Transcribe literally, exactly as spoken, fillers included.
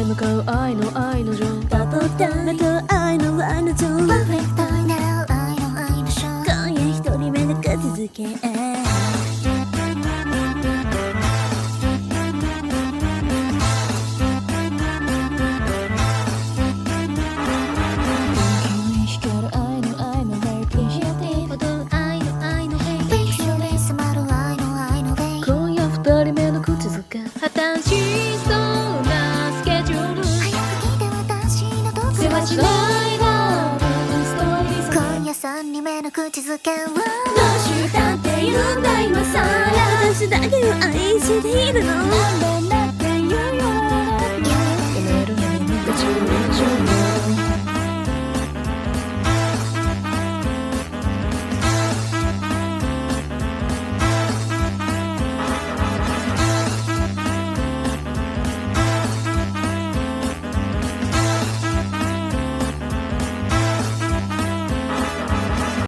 向かう愛の愛の情パポタイまた愛の愛の情パーフェクトになる愛の愛のショー今夜一人目の口づけ破綻しそうなスケジュール早く来て私の毒せわしないラブストーリー今夜三人目の口づけはどうしたっているんだ今さら私だけを愛しているの